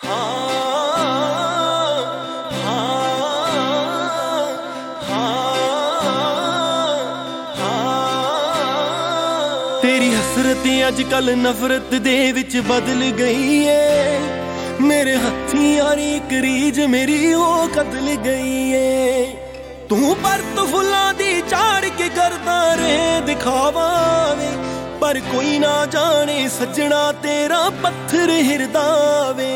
तेरी हसरत अजकल नफरत दे विच बदल गई है। मेरे हत्थी यारी एक रीज मेरी ओ कतल गई है। तू परत फुल्लां दी चाड़ के करदा रहे दिखावा वे, पर कोई ना जाने सजना तेरा पत्थर हिरदा वे।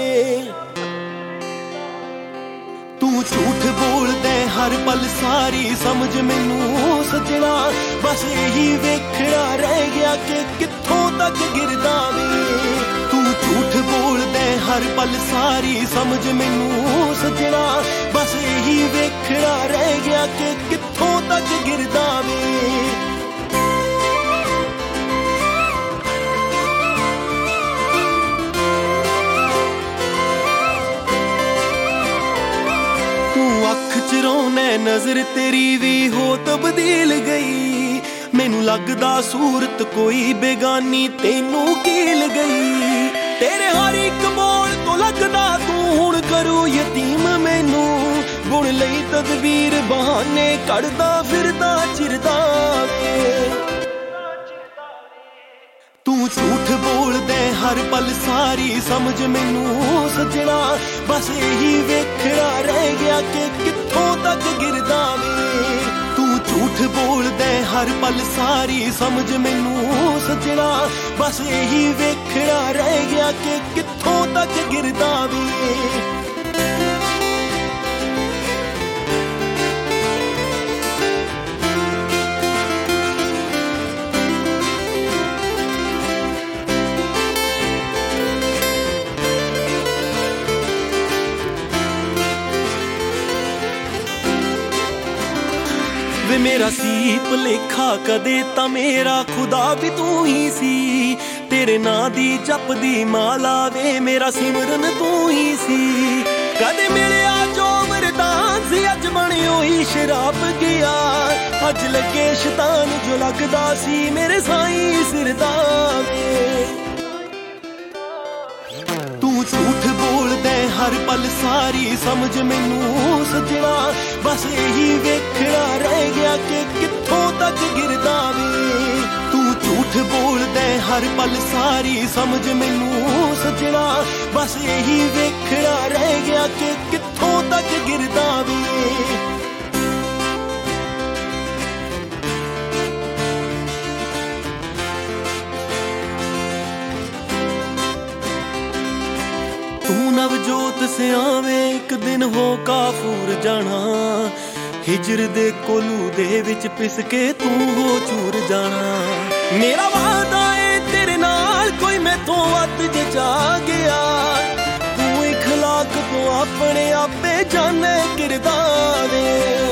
तू झूठ बोलदे हर पल सारी समझ मैनू सजना, बस यही वेखना रह गया कि कित्थों तक गिरदा वे। तू झूठ बोलदे हर पल सारी समझ मैनू सजना, बस यही वेखना रह गया कि कित्थों तक गिरदा वे। अख चरोने नजर तेरी भी हो तब्दील गई, मैनू लगदा सूरत कोई बेगानी तेनू कील गई। तेरे हर एक बोल तो लगदा तू हुण करू यतीम मैनू, बुण लई तदबीर बहाने कढ़दा फिरदा चिरदा वे। तू झूठ बोलदे हर पल सारी समझ मैनू सजना, बस यही वेखना रह गया कि कित्थों तक गिरदा वे। तू झूठ बोलदे हर पल सारी समझ मैनू सजना, बस यही वेखना रह गया कि कित्थों तक गिरदा वे। वे मेरा सी भुलेखा कदे तां मेरा खुदा भी तू ही सी। तेरे नां दी जपदी माला वे मेरा सिमरन तू ही सी। कदे मिलिया जो वरदान सी अज बनियो ही शराब गया। अज लगे शैतान जो लगदा सी मेरे साईं सिरदा वे। तू झूठ बोलदे हर पल सारी समझ मैनू सजना, बस यही वेखना रह गया कि कित्थों तक गिरदा वे। तू झूठ बोलदे हर पल सारी समझ मैनू सजना, बस यही वेखना रह गया कि कित्थों तक गिरदा वे। तू नवजोत से आवे एक दिन हो काफूर जाना, हिजर दे कोलू दे विच पिस के तू हो चूर जाना। मेरा वादा है तेरे नाल कोई मैथों वध जा गया, तू इखलाक तो अपने आपे जाने किरदा वे।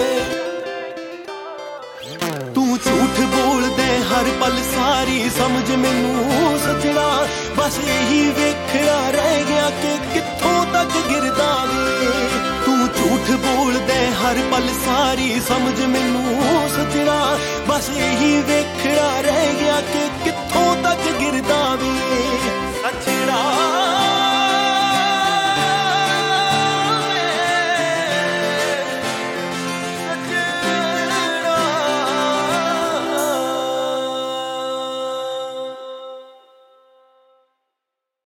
तू झूठ बोलदे हर पल सारी समझ मैनू सजना, बस यही वेखना रह गया कि कित्थों तक गिरदा वे। तू झूठ बोलदे हर पल सारी समझ मैनू सजना, बस यही वेखना रह गया कि कित्थों तक गिरदा वे।